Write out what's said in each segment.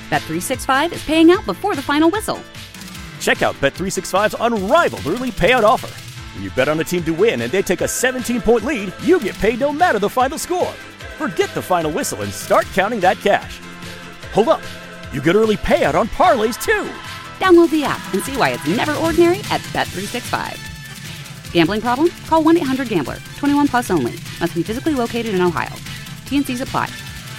Bet365 is paying out before the final whistle. Check out Bet365's unrivaled early payout offer. When you bet on a team to win and they take a 17-point lead, you get paid no matter the final score. Forget the final whistle and start counting that cash. Hold up. You get early payout on parlays, too. Download the app and see why it's never ordinary at Bet365. Gambling problem? Call 1-800-GAMBLER. 21 plus only. Must be physically located in Ohio. T&Cs apply.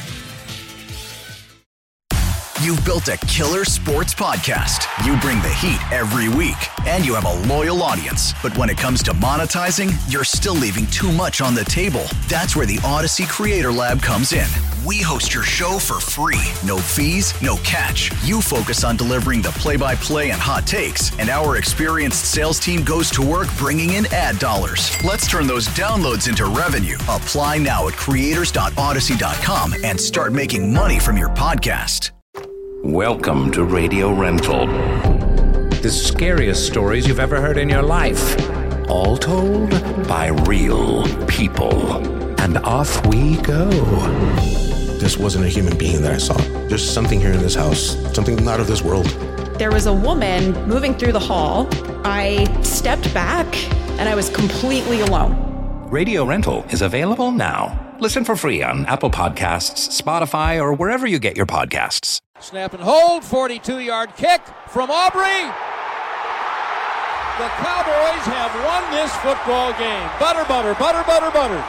You've built a killer sports podcast. You bring the heat every week, and you have a loyal audience. But when it comes to monetizing, you're still leaving too much on the table. That's where the Odyssey Creator Lab comes in. We host your show for free. No fees, no catch. You focus on delivering the play-by-play and hot takes, and our experienced sales team goes to work bringing in ad dollars. Let's turn those downloads into revenue. Apply now at creators.odyssey.com and start making money from your podcast. Welcome to Radio Rental. The scariest stories you've ever heard in your life. All told by real people. And off we go. This wasn't a human being that I saw. There's something here in this house, something not of this world. There was a woman moving through the hall. I stepped back and I was completely alone. Radio Rental is available now. Listen for free on Apple Podcasts, Spotify, or wherever you get your podcasts. Snap and hold, 42-yard kick from Aubrey. The Cowboys have won this football game. Butter, butter, butter, butter, butter.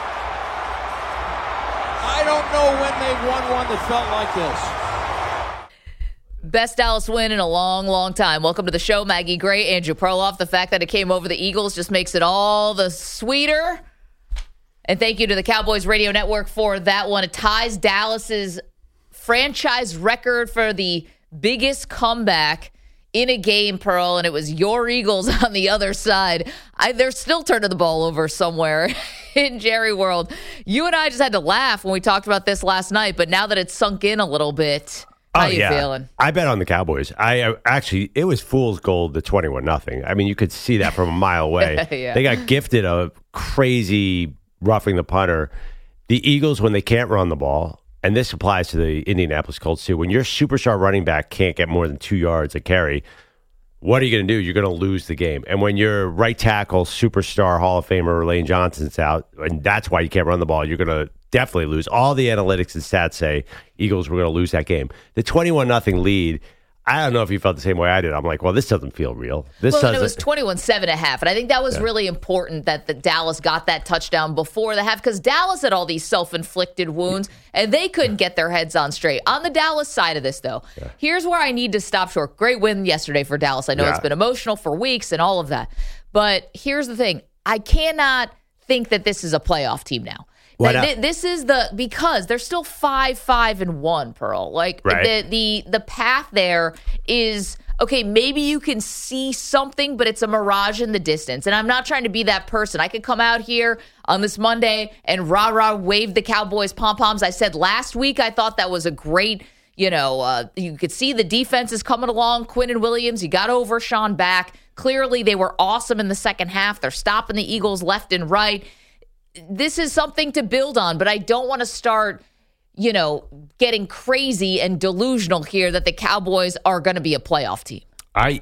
I don't know when they've won one that felt like this. Best Dallas win in a long, long time. Welcome to the show, Maggie Gray, Andrew Perloff. The fact that it came over the Eagles just makes it all the sweeter. And thank you to the Cowboys Radio Network for that one. It ties Dallas's franchise record for the biggest comeback in a game, Pearl, and it was your Eagles on the other side. They're still turning the ball over somewhere in Jerry World. You and I just had to laugh when we talked about this last night, but now that it's sunk in a little bit, how you feeling? I bet on the Cowboys. It was fool's gold to 21-0. I mean, you could see that from a mile away. Yeah. They got gifted a crazy roughing the punter. The Eagles, when they can't run the ball, and this applies to the Indianapolis Colts too, when your superstar running back can't get more than 2 yards a carry, what are you going to do? You're going to lose the game. And when your right tackle, superstar Hall of Famer Lane Johnson's out, and that's why you can't run the ball, you're going to definitely lose. All the analytics and stats say Eagles were going to lose that game. The 21-0 lead, I don't know if you felt the same way I did. I'm like, well, this doesn't feel real. It was 21-7.5, and I think that was really important that the Dallas got that touchdown before the half, because Dallas had all these self-inflicted wounds, and they couldn't get their heads on straight. On the Dallas side of this, though, here's where I need to stop short. Great win yesterday for Dallas. I know it's been emotional for weeks and all of that, but here's the thing. I cannot think that this is a playoff team now. This is because they're still 5-5-1, Pearl. Like the path there is okay. Maybe you can see something, but it's a mirage in the distance. And I'm not trying to be that person. I could come out here on this Monday and rah wave the Cowboys pom poms. I said last week I thought that was a great. You could see the defense is coming along. Quinnen Williams, you got Overshawn back. Clearly, they were awesome in the second half. They're stopping the Eagles left and right. This is something to build on, but I don't want to start, getting crazy and delusional here that the Cowboys are going to be a playoff team. A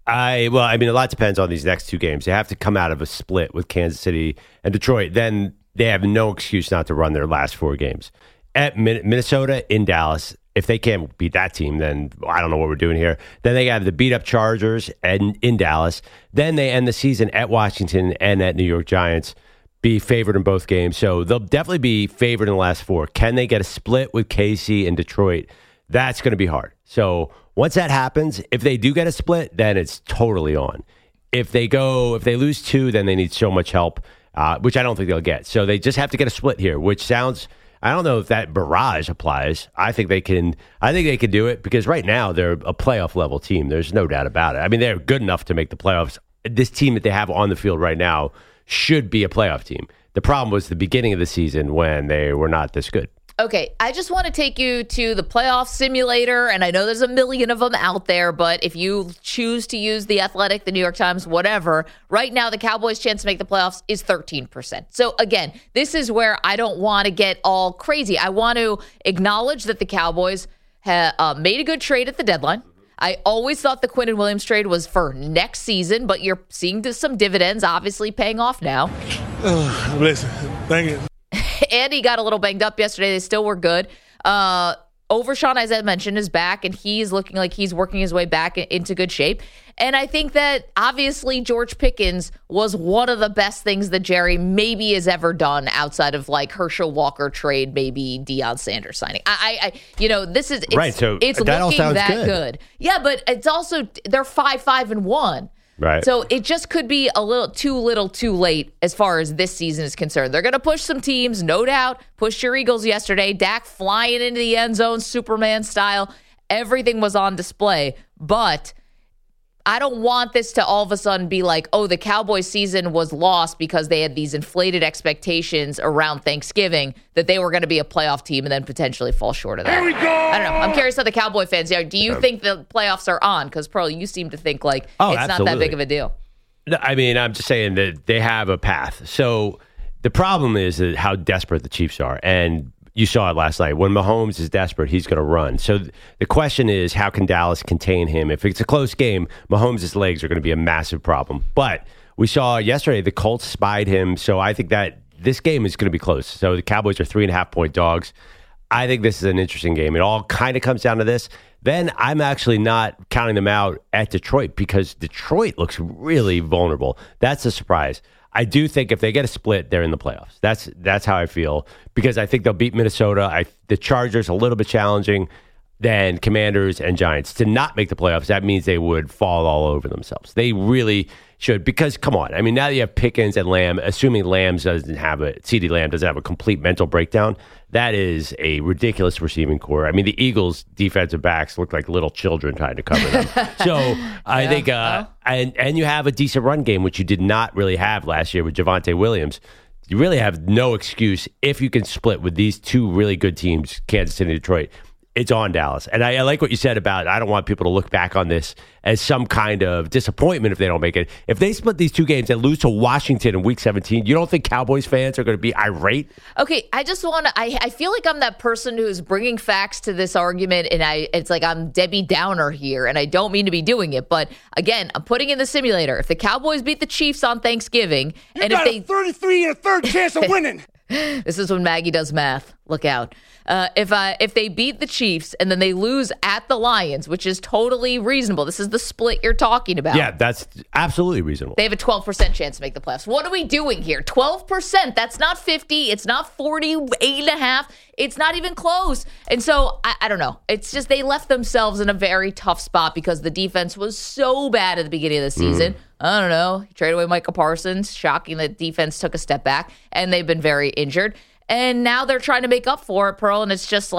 lot depends on these next two games. They have to come out of a split with Kansas City and Detroit. Then they have no excuse not to run their last four games. At Minnesota, in Dallas, if they can't beat that team, then I don't know what we're doing here. Then they have the beat-up Chargers and in Dallas. Then they end the season at Washington and at New York Giants. Be favored in both games. So they'll definitely be favored in the last four. Can they get a split with KC and Detroit? That's going to be hard. So once that happens, if they do get a split, then it's totally on. If they lose two, then they need so much help, which I don't think they'll get. So they just have to get a split here, which sounds, I don't know if that barrage applies. I think they can do it because right now they're a playoff level team. There's no doubt about it. I mean, they're good enough to make the playoffs. This team that they have on the field right now should be a playoff team. The problem was the beginning of the season when they were not this good. Okay, I just want to take you to the playoff simulator, and I know there's a million of them out there, but if you choose to use The Athletic, the New York Times, whatever, right now the Cowboys' chance to make the playoffs is 13%. So again, this is where I don't want to get all crazy. I want to acknowledge that the Cowboys made a good trade at the deadline. I always thought the Quinnen Williams trade was for next season, but you're seeing some dividends obviously paying off now. Listen, thank you. And he got a little banged up yesterday. They still were good. Overshawn, as I mentioned, is back, and he's looking like he's working his way back into good shape. And I think that obviously George Pickens was one of the best things that Jerry maybe has ever done outside of like Herschel Walker trade, maybe Deion Sanders signing. This is right. So it's that all looking sounds that good. Yeah, but it's also they're 5-5-1. Right. So it just could be a little too late as far as this season is concerned. They're going to push some teams, no doubt. Pushed your Eagles yesterday. Dak flying into the end zone, Superman style. Everything was on display. But I don't want this to all of a sudden be like, oh, the Cowboys season was lost because they had these inflated expectations around Thanksgiving that they were going to be a playoff team and then potentially fall short of that. Here we go. I don't know. I'm curious how the Cowboy fans are. Do you think the playoffs are on? Because, Pearl, you seem to think like it's absolutely not that big of a deal. No, I mean, I'm just saying that they have a path. So the problem is that how desperate the Chiefs are. And you saw it last night. When Mahomes is desperate, he's going to run. So the question is, how can Dallas contain him? If it's a close game, Mahomes' legs are going to be a massive problem. But we saw yesterday the Colts spied him. So I think that this game is going to be close. So the Cowboys are 3.5-point dogs. I think this is an interesting game. It all kind of comes down to this. Then I'm actually not counting them out at Detroit because Detroit looks really vulnerable. That's a surprise. I do think if they get a split, they're in the playoffs. That's how I feel because I think they'll beat Minnesota. The Chargers a little bit challenging than Commanders and Giants. To not make the playoffs, that means they would fall all over themselves. They really should because, come on. I mean, now that you have Pickens and Lamb, assuming CeeDee Lamb doesn't have a complete mental breakdown, that is a ridiculous receiving core. I mean, the Eagles' defensive backs look like little children trying to cover them. So I think, and you have a decent run game, which you did not really have last year with Javonte Williams. You really have no excuse if you can split with these two really good teams, Kansas City and Detroit. It's on Dallas. And I like what you said about I don't want people to look back on this as some kind of disappointment if they don't make it. If they split these two games and lose to Washington in Week 17, you don't think Cowboys fans are going to be irate? Okay, I just want to I feel like I'm that person who's bringing facts to this argument, and it's like I'm Debbie Downer here, and I don't mean to be doing it. But again, I'm putting in the simulator. If the Cowboys beat the Chiefs on Thanksgiving, and if they 33 and a third chance of winning. This is when Maggie does math. Look out. If they beat the Chiefs and then they lose at the Lions, which is totally reasonable. This is the split you're talking about. Yeah, that's absolutely reasonable. They have a 12% chance to make the playoffs. What are we doing here? 12%. That's not 50. It's not 48.5. It's not even close. And so, I don't know. It's just they left themselves in a very tough spot because the defense was so bad at the beginning of the season. I don't know. He traded away Micah Parsons. Shocking that defense took a step back, and they've been very injured. And now they're trying to make up for it, Pearl, and it's just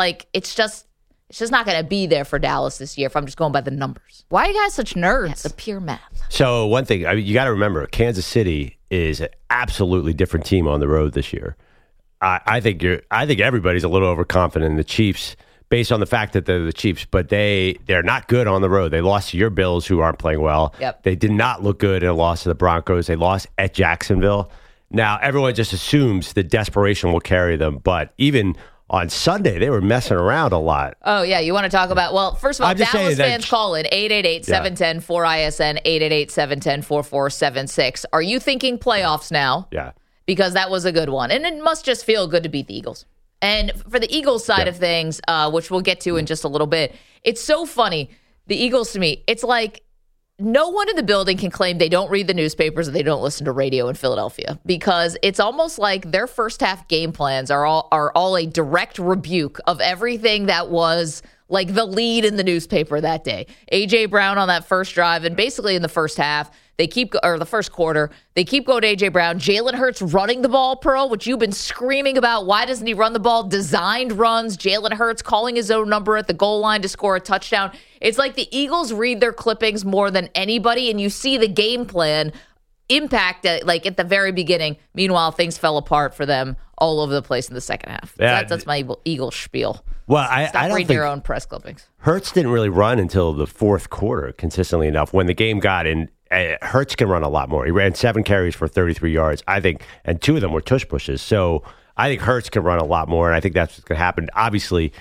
not going to be there for Dallas this year if I'm just going by the numbers. Why are you guys such nerds? Yeah, the pure math. So one thing, you got to remember, Kansas City is an absolutely different team on the road this year. I think everybody's a little overconfident in the Chiefs based on the fact that they're the Chiefs, but they're not good on the road. They lost to your Bills, who aren't playing well. Yep. They did not look good in a loss to the Broncos. They lost at Jacksonville. Now, everyone just assumes that desperation will carry them, but even on Sunday, they were messing around a lot. Oh, yeah. You want to talk about, well, first of all, Dallas fans call in 888-710-4ISN, 888-710-4476. Are you thinking playoffs now? Yeah. Because that was a good one. And it must just feel good to beat the Eagles. And for the Eagles side of things, which we'll get to in just a little bit, it's so funny. The Eagles, to me, it's like, no one in the building can claim they don't read the newspapers or they don't listen to radio in Philadelphia because it's almost like their first half game plans are all a direct rebuke of everything that was like the lead in the newspaper that day. A.J. Brown on that first drive, and basically in the first half, the first quarter, they keep going to A.J. Brown. Jalen Hurts running the ball, Pearl, which you've been screaming about. Why doesn't he run the ball? Designed runs. Jalen Hurts calling his own number at the goal line to score a touchdown. It's like the Eagles read their clippings more than anybody, and you see the game plan impact at the very beginning. Meanwhile, things fell apart for them all over the place in the second half. Yeah, that's my Eagle spiel. Well, I don't read your own press clippings. Hurts didn't really run until the fourth quarter consistently enough. When the game got in, Hurts can run a lot more. He ran 7 carries for 33 yards, I think, and 2 of them were tush pushes. So I think Hurts can run a lot more, and I think that's what's going to happen. Obviously,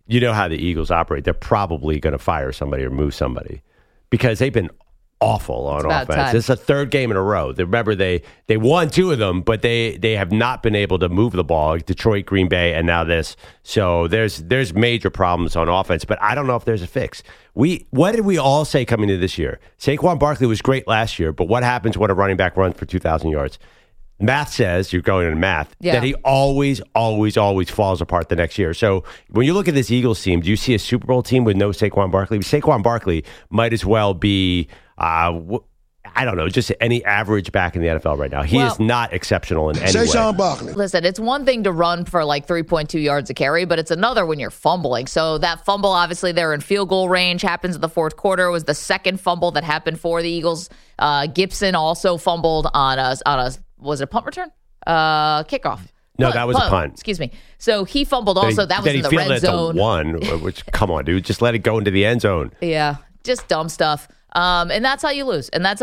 you know how the Eagles operate. They're probably going to fire somebody or move somebody because they've been awful on offense. This is a third game in a row. Remember, they won 2 of them, but they have not been able to move the ball. Detroit, Green Bay, and now this. So there's major problems on offense, but I don't know if there's a fix. What did we all say coming into this year? Saquon Barkley was great last year, but what happens when a running back runs for 2,000 yards? Math says, you're going into math, that he always, always, always falls apart the next year. So when you look at this Eagles team, do you see a Super Bowl team with no Saquon Barkley? Saquon Barkley might as well be, I don't know, just any average back in the NFL right now. He is not exceptional in any way. Saquon Barkley. Listen, it's one thing to run for like 3.2 yards a carry, but it's another when you're fumbling. So that fumble, obviously, they're in field goal range, happens in the fourth quarter. It was the second fumble that happened for the Eagles. Gibson also fumbled on a was it a punt return? Kickoff. No, that was a punt. Excuse me. So he fumbled also. That was in the red zone. Which, come on, dude. Just let it go into the end zone. Yeah, just dumb stuff. And that's how you lose.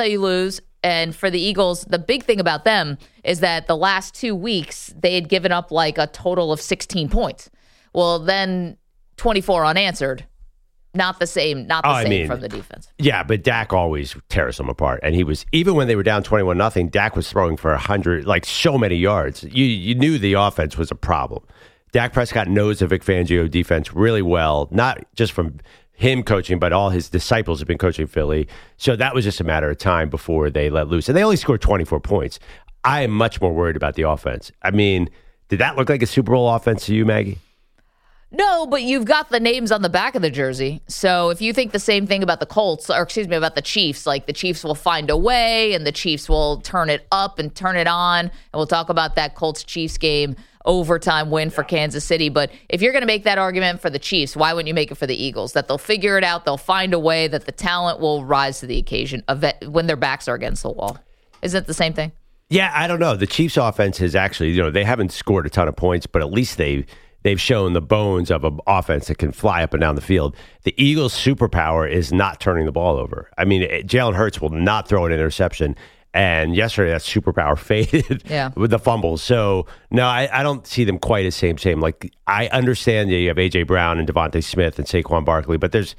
And for the Eagles, the big thing about them is that the last 2 weeks, they had given up like a total of 16 points. Well, then 24 unanswered. Not the same from the defense. Yeah, but Dak always tears them apart. And he was, even when they were down 21-0, Dak was throwing for 100, like so many yards. You knew the offense was a problem. Dak Prescott knows the Vic Fangio defense really well, not just from him coaching, but all his disciples have been coaching Philly. So that was just a matter of time before they let loose. And they only scored 24 points. I am much more worried about the offense. I mean, did that look like a Super Bowl offense to you, Maggie? No, but you've got the names on the back of the jersey. So if you think the same thing about about the Chiefs, like the Chiefs will find a way and the Chiefs will turn it up and turn it on. And we'll talk about that Colts-Chiefs game, overtime win for Kansas City. But if you're going to make that argument for the Chiefs, why wouldn't you make it for the Eagles? That they'll figure it out, they'll find a way, that the talent will rise to the occasion when their backs are against the wall. Isn't it the same thing? Yeah, I don't know. The Chiefs offense has actually, they haven't scored a ton of points, but at least they've shown the bones of an offense that can fly up and down the field. The Eagles' superpower is not turning the ball over. I mean, Jalen Hurts will not throw an interception. And yesterday, that superpower faded with the fumbles. So, no, I don't see them quite as same. Like, I understand that you have A.J. Brown and Devontae Smith and Saquon Barkley, but if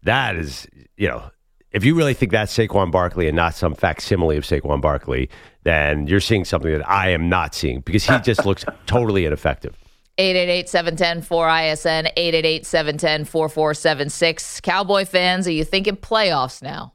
you really think that's Saquon Barkley and not some facsimile of Saquon Barkley, then you're seeing something that I am not seeing because he just looks totally ineffective. 888-710-4ISN, 888-710-4476. Cowboy fans, are you thinking playoffs now?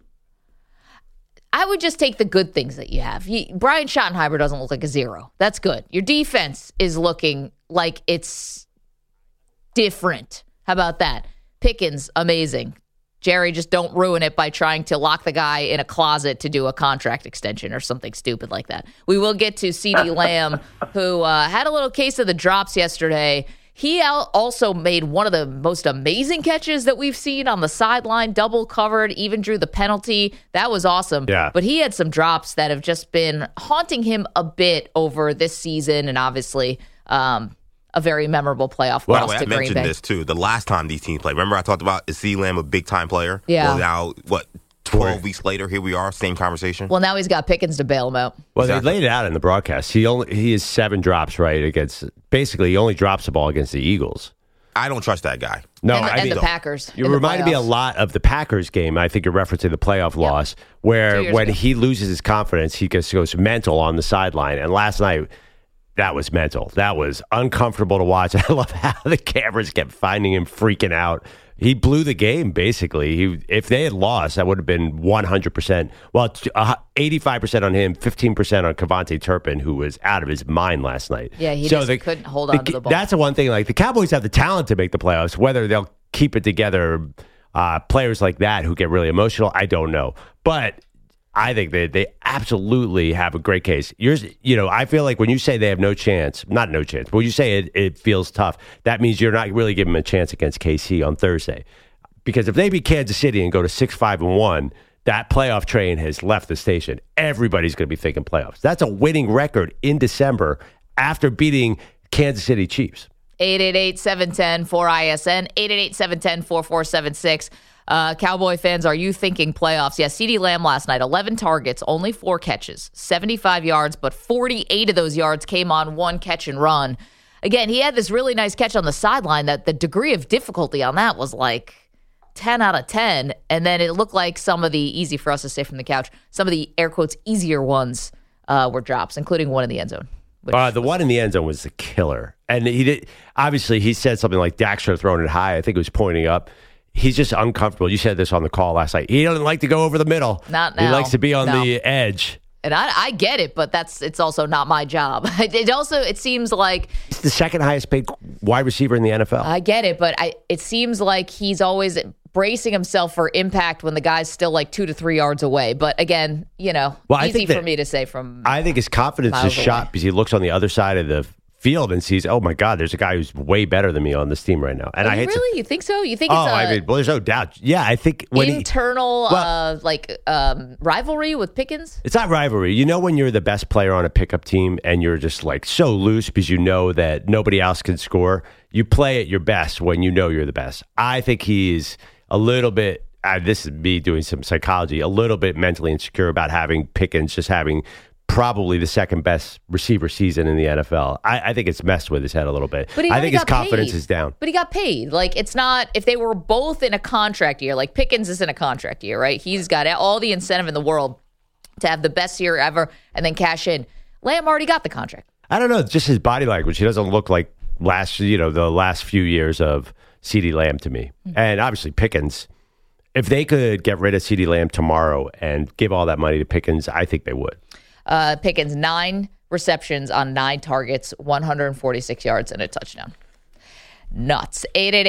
I would just take the good things that you have. Brian Schottenheimer doesn't look like a zero. That's good. Your defense is looking like it's different. How about that? Pickens, amazing. Jerry, just don't ruin it by trying to lock the guy in a closet to do a contract extension or something stupid like that. We will get to CeeDee Lamb, who had a little case of the drops yesterday. He also made one of the most amazing catches that we've seen on the sideline, double covered, even drew the penalty. That was awesome. Yeah. But he had some drops that have just been haunting him a bit over this season, and obviously a very memorable playoff loss to Green Bay. I mentioned this, too. The last time these teams played, remember I talked about is CeeDee Lamb a big-time player? Yeah. Well, now, 12 weeks later, here we are, same conversation. Well, now he's got Pickens to bail him out. Well, exactly. They laid it out in the broadcast. He has 7 drops, right, basically he only drops the ball against the Eagles. I don't trust that guy. No, and the Packers. You reminded me a lot of the Packers game. I think you're referencing the playoff loss, where when he loses his confidence, he goes mental on the sideline. And last night, that was mental. That was uncomfortable to watch. I love how the cameras kept finding him freaking out. He blew the game, basically. If they had lost, that would have been 100%. Well, 85% on him, 15% on Kevontae Turpin, who was out of his mind last night. Yeah, he couldn't hold on to the ball. That's the one thing. Like, the Cowboys have the talent to make the playoffs. Whether they'll keep it together, players like that who get really emotional, I don't know. But I think they absolutely have a great case. I feel like when you say they have no chance, not no chance, but when you say it feels tough, that means you're not really giving them a chance against KC on Thursday. Because if they beat Kansas City and go to 6-5-1, that playoff train has left the station. Everybody's going to be thinking playoffs. That's a winning record in December after beating Kansas City Chiefs. 888-710-4ISN, 888-710-4476. Cowboy fans, are you thinking playoffs? Yeah, CeeDee Lamb last night, 11 targets, only 4 catches, 75 yards, but 48 of those yards came on one catch and run. again, he had this really nice catch on the sideline that the degree of difficulty on that was like 10 out of 10. And then it looked like some of the, easy for us to say from the couch, some of the air quotes easier ones were drops, including one in the end zone. The one in the end zone was the killer. And obviously he said something like Dak should have thrown it high. I think it was pointing up. He's just uncomfortable. You said this on the call last night. He doesn't like to go over the middle. Not now. He likes to be on the edge. And I get it, but it's also not my job. It seems like he's the second highest paid wide receiver in the NFL. I get it, but it seems like he's always bracing himself for impact when the guy's still like 2 to 3 yards away. But again, easy for me to say from. I think his confidence is shot because he looks on the other side of the field and sees, oh my God, there's a guy who's way better than me on this team right now. And you think so? You think it's there's no doubt. Yeah, I think when internal rivalry with Pickens? It's not rivalry. You know when you're the best player on a pickup team and you're just like so loose because you know that nobody else can score. You play at your best when you know you're the best. I think he's a little bit, this is me doing some psychology, a little bit mentally insecure about having Pickens just having probably the second best receiver season in the NFL. I think it's messed with his head a little bit. But I think his confidence is down. But he got paid. Like, it's not, if they were both in a contract year, like Pickens is in a contract year, right? He's got all the incentive in the world to have the best year ever and then cash in. Lamb already got the contract. I don't know, just his body language. He doesn't look like the last few years of CeeDee Lamb to me. Mm-hmm. And obviously Pickens, if they could get rid of CeeDee Lamb tomorrow and give all that money to Pickens, I think they would. Pickens, 9 receptions on 9 targets, 146 yards and a touchdown. Nuts.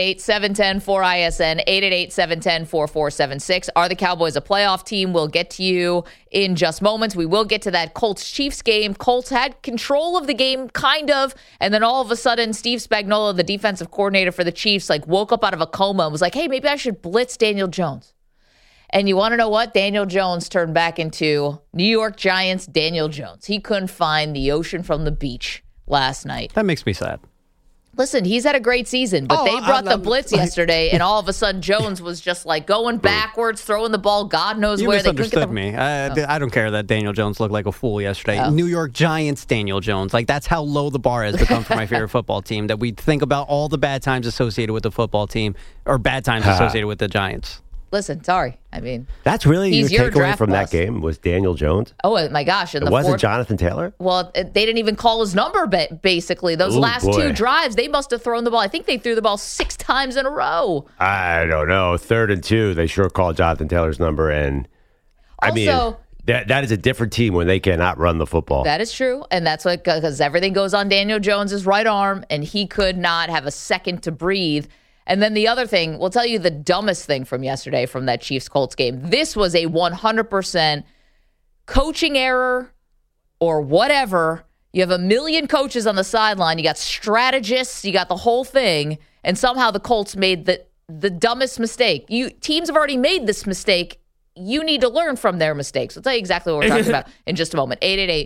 888-710-4ISN, 888-710-4476. Are the Cowboys a playoff team? We'll get to you in just moments. We will get to that Colts-Chiefs game. Colts had control of the game, kind of, and then all of a sudden, Steve Spagnuolo, the defensive coordinator for the Chiefs, woke up out of a coma and was like, hey, maybe I should blitz Daniel Jones. And you want to know what? Daniel Jones turned back into New York Giants Daniel Jones. He couldn't find the ocean from the beach last night. That makes me sad. Listen, he's had a great season, but they brought the blitz yesterday, and all of a sudden Jones was just going backwards, throwing the ball, God knows where. You misunderstood me. I don't care that Daniel Jones looked like a fool yesterday. New York Giants Daniel Jones. That's how low the bar has become for my favorite football team, that we think about all the bad times associated with the football team or bad times associated with the Giants. Listen, sorry. I mean, that's really your takeaway from that game was Daniel Jones. Oh my gosh! It wasn't Jonathan Taylor. Well, they didn't even call his number. Basically, those last 2 drives, they must have thrown the ball. I think they threw the ball 6 times in a row. I don't know. 3rd and 2, they sure called Jonathan Taylor's number, and I mean, that is a different team when they cannot run the football. That is true, and that's because everything goes on Daniel Jones's right arm, and he could not have a second to breathe. And then the other thing, we'll tell you the dumbest thing from yesterday from that Chiefs-Colts game. This was a 100% coaching error or whatever. You have a million coaches on the sideline. You got strategists. You got the whole thing. And somehow the Colts made the dumbest mistake. Teams have already made this mistake. You need to learn from their mistakes. We'll tell you exactly what we're talking about in just a moment.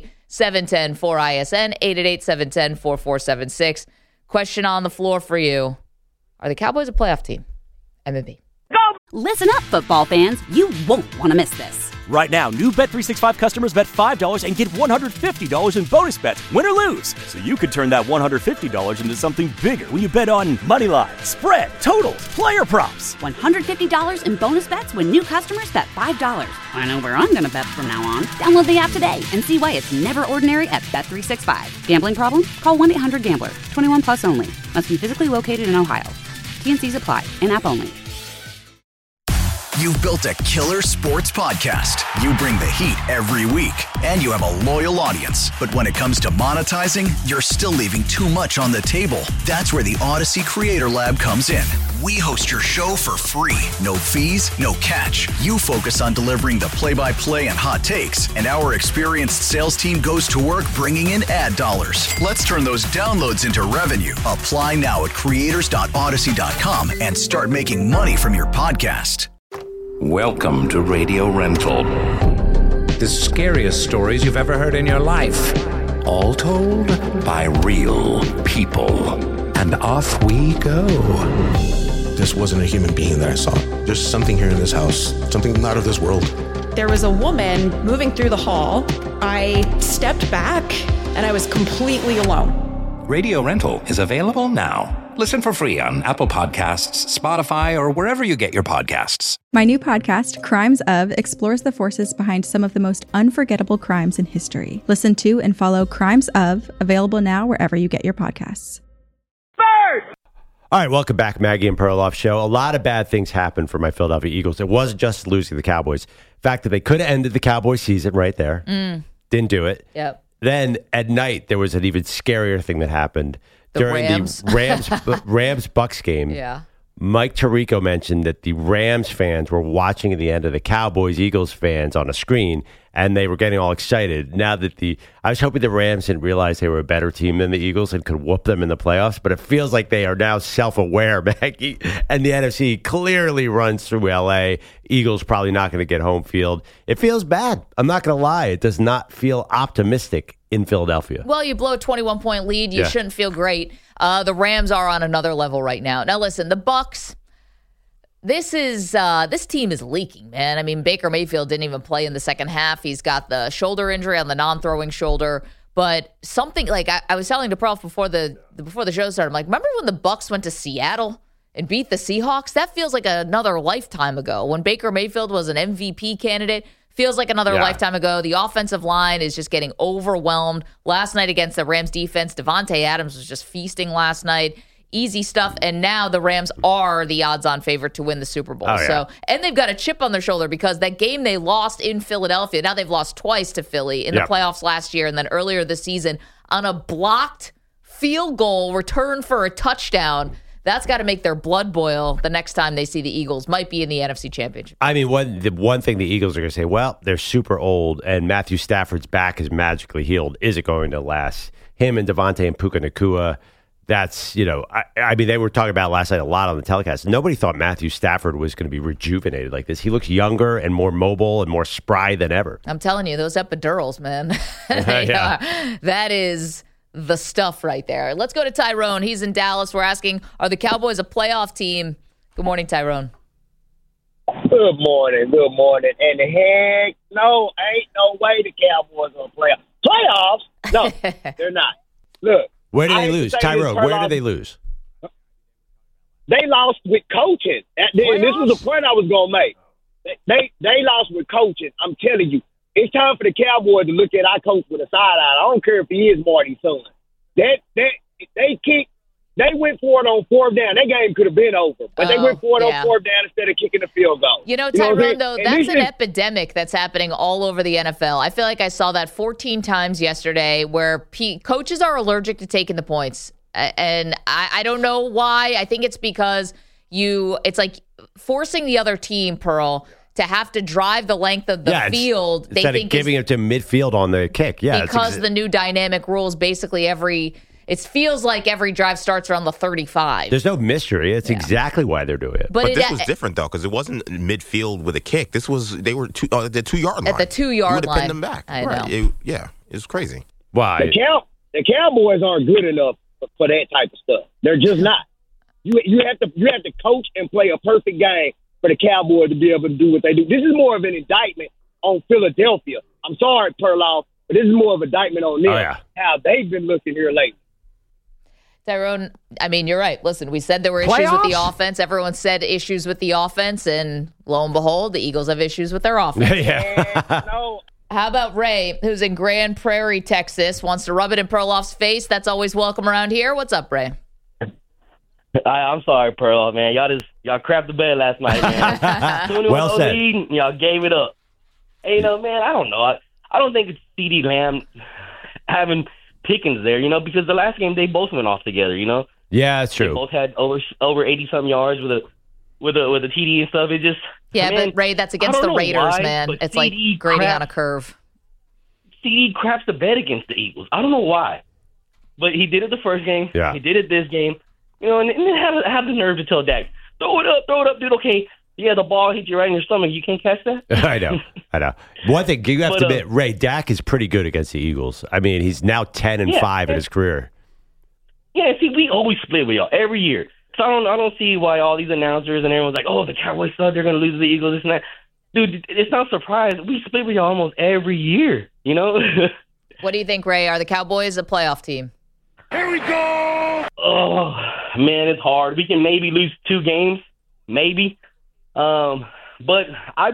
888-710-4ISN, 888-710-4476. Question on the floor for you. Are the Cowboys a playoff team? MMP. Go! Listen up, football fans. You won't want to miss this. Right now, new Bet365 customers bet $5 and get $150 in bonus bets, win or lose. So you could turn that $150 into something bigger when you bet on money line, spread, totals, player props. $150 in bonus bets when new customers bet $5. I know where I'm going to bet from now on. Download the app today and see why it's never ordinary at Bet365. Gambling problem? Call 1-800-GAMBLER. 21 plus only. Must be physically located in Ohio. T&Cs apply. In-app only. You've built a killer sports podcast. You bring the heat every week, and you have a loyal audience. But when it comes to monetizing, you're still leaving too much on the table. That's where the Odyssey Creator Lab comes in. We host your show for free. No fees, no catch. You focus on delivering the play-by-play and hot takes, and our experienced sales team goes to work bringing in ad dollars. Let's turn those downloads into revenue. Apply now at creators.odyssey.com and start making money from your podcast. Welcome to Radio Rental. The scariest stories you've ever heard in your life. All told by real people. And off we go. This wasn't a human being that I saw. There's something here in this house, something not of this world. There was a woman moving through the hall. I stepped back and I was completely alone. Radio Rental is available now. Listen for free on Apple Podcasts, Spotify, or wherever you get your podcasts. My new podcast, Crimes Of, explores the forces behind some of the most unforgettable crimes in history. Listen to and follow Crimes Of, available now wherever you get your podcasts. All right, welcome back, Maggie and Perloff Show. A lot of bad things happened for my Philadelphia Eagles. It wasn't just losing the Cowboys. The fact that they could have ended the Cowboys season right there. Didn't do it. Yep. Then at night, there was an even scarier thing that happened. During the Rams-Bucks game. Yeah. Mike Tirico mentioned that the Rams fans were watching at the end of the Cowboys-Eagles fans on a screen, and they were getting all excited. Now that I was hoping the Rams didn't realize they were a better team than the Eagles and could whoop them in the playoffs, but it feels like they are now self-aware, Maggie, and the NFC clearly runs through L.A. Eagles probably not going to get home field. It feels bad. I'm not going to lie. It does not feel optimistic in Philadelphia. Well, you blow a 21-point lead. You shouldn't feel great. The Rams are on another level right now. Now, listen, the Bucs, this team is leaking, man. I mean, Baker Mayfield didn't even play in the second half. He's got the shoulder injury on the non-throwing shoulder. But something like I was telling DeProf before the show started, I'm like, remember when the Bucs went to Seattle and beat the Seahawks? That feels like another lifetime ago. When Baker Mayfield was an MVP candidate, feels like another lifetime ago. The offensive line is just getting overwhelmed. Last night against the Rams defense, Devontae Adams was just feasting last night. Easy stuff. And now the Rams are the odds-on favorite to win the Super Bowl. And they've got a chip on their shoulder because that game they lost in Philadelphia, now they've lost twice to Philly in the playoffs last year and then earlier this season on a blocked field goal return for a touchdown. That's got to make their blood boil the next time they see the Eagles. Might be in the NFC Championship. I mean, the one thing the Eagles are going to say, well, they're super old, and Matthew Stafford's back is magically healed. Is it going to last? Him and Devontae and Puka Nacua, that's, I mean, they were talking about last night a lot on the telecast. Nobody thought Matthew Stafford was going to be rejuvenated like this. He looks younger and more mobile and more spry than ever. I'm telling you, those epidurals, man. That is the stuff right there. Let's go to Tyrone. He's in Dallas. We're asking, are the Cowboys a playoff team? Good morning, Tyrone. Good morning. And the heck, no, ain't no way the Cowboys are playoffs. No, they're not. Look. Where do they lose? Tyrone, where do they lose? They lost with coaching. This was the point I was going to make. They lost with coaching. I'm telling you. It's time for the Cowboys to look at our coach with a side eye. I don't care if he is Marty's son. They went for it on fourth down. That game could have been over, but they went for it on fourth down instead of kicking the field goal. Tyrone, though, that's an epidemic that's happening all over the NFL. I feel like I saw that 14 times yesterday where coaches are allergic to taking the points. And I don't know why. I think it's because it's like forcing the other team, Pearl, to have to drive the length of the field. Instead of giving it to midfield on the kick. Yeah, because the new dynamic rules, basically it feels like every drive starts around the 35. There's no mystery. It's exactly why they're doing it. But this was different, though, because it wasn't midfield with a kick. They were the 2-yard line. At the 2-yard line. You would have pinned them back. I know. It was crazy. Why? The Cowboys aren't good enough for that type of stuff. They're just not. You have to coach and play a perfect game for the Cowboys to be able to do what they do. This is more of an indictment on Philadelphia. I'm sorry, Perloff, but this is more of an indictment on them, how they've been looking here lately. Tyrone, I mean, you're right. Listen, we said there were issues with the offense. Everyone said issues with the offense, and lo and behold, the Eagles have issues with their offense. How about Ray, who's in Grand Prairie, Texas, wants to rub it in Perloff's face? That's always welcome around here. What's up, Ray? I'm sorry, Perloff, man. Y'all crapped the bed last night, man. Well said. Y'all gave it up. Hey, man, I don't know. I don't think it's CeeDee Lamb having Pickens there, because the last game they both went off together, Yeah, that's true. They both had over 80-something yards with a TD and stuff. It just but Ray, that's against the Raiders, man. It's like grading on a curve. CeeDee craps the bed against the Eagles. I don't know why, but he did it the first game. Yeah. He did it this game. And then have the nerve to tell Dak, throw it up, dude. Okay, yeah, the ball hit you right in your stomach. You can't catch that? I know. One thing you have to admit, Ray, Dak is pretty good against the Eagles. I mean, he's now 10-5 in his career. Yeah, see, we always split with y'all every year. So I don't see why all these announcers and everyone's like, oh, the Cowboys suck, they're going to lose to the Eagles, this and that. Dude, it's not a surprise. We split with y'all almost every year, What do you think, Ray? Are the Cowboys a playoff team? Here we go. Oh, man, it's hard. We can maybe lose 2 games, maybe. But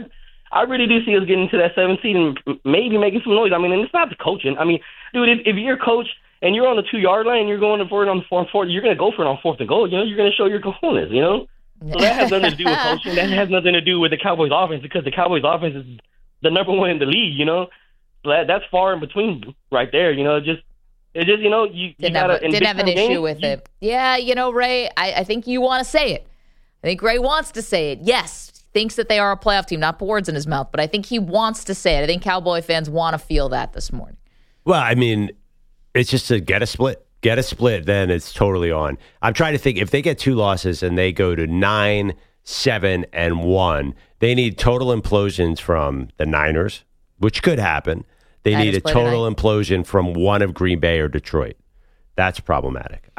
I really do see us getting to that 7th seed and maybe making some noise. I mean, and it's not the coaching. I mean, dude, if you're a coach and you're on the 2-yard line and you're going for it on 4th, you're going to go for it on 4th and goal. You know, you're going to show your cojones, you know? So that has nothing to do with coaching. That has nothing to do with the Cowboys offense because the Cowboys offense is the number 1 in the league, you know? So that's far in between right there, you know? It's just, you know, you didn't have an issue with it. Yeah, you know, Ray, I think you want to say it. I think Ray wants to say it. Yes, thinks that they are a playoff team, not put words in his mouth, but I think he wants to say it. I think Cowboy fans want to feel that this morning. Well, I mean, it's just to get a split. Get a split, then it's totally on. I'm trying to think, if they get 2 losses and they go to 9, 7, and 1, they need total implosions from the Niners, which could happen. They need a total implosion from one of Green Bay or Detroit. That's problematic.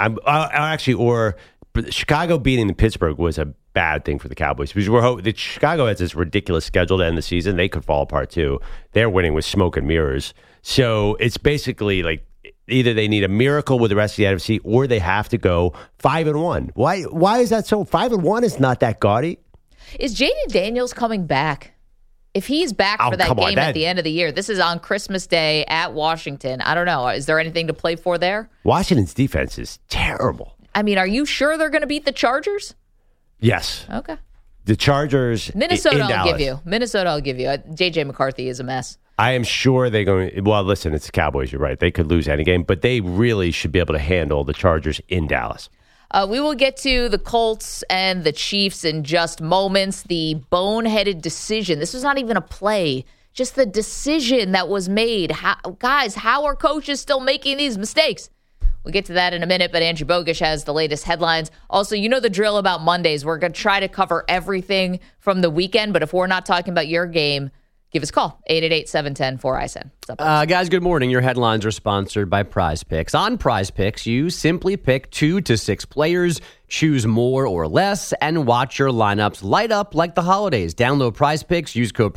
Or Chicago beating the Pittsburgh was a bad thing for the Cowboys because Chicago has this ridiculous schedule to end the season. They could fall apart too. They're winning with smoke and mirrors. So it's basically like either they need a miracle with the rest of the NFC or they have to go 5-1. Why is that so? 5-1 is not that gaudy. Is Jaden Daniels coming back? If he's back for that game at the end of the year, this is on Christmas Day at Washington. I don't know. Is there anything to play for there? Washington's defense is terrible. I mean, are you sure they're going to beat the Chargers? Yes. Okay. The Chargers. Minnesota, I'll give you. Minnesota, I'll give you. J.J. McCarthy is a mess. I am sure they're going. Well, listen, it's the Cowboys. You're right. They could lose any game, but they really should be able to handle the Chargers in Dallas. We will get to the Colts and the Chiefs in just moments. The boneheaded decision. This was not even a play. Just the decision that was made. How are coaches still making these mistakes? We'll get to that in a minute, but Andrew Bogish has the latest headlines. Also, you know the drill about Mondays. We're going to try to cover everything from the weekend, but if we're not talking about your game, give us a call, 888-710-4ISN. What's up, guys, good morning. Your headlines are sponsored by Prize Picks. On Prize Picks, you simply pick 2 to 6 players, choose more or less, and watch your lineups light up like the holidays. Download Prize Picks, use code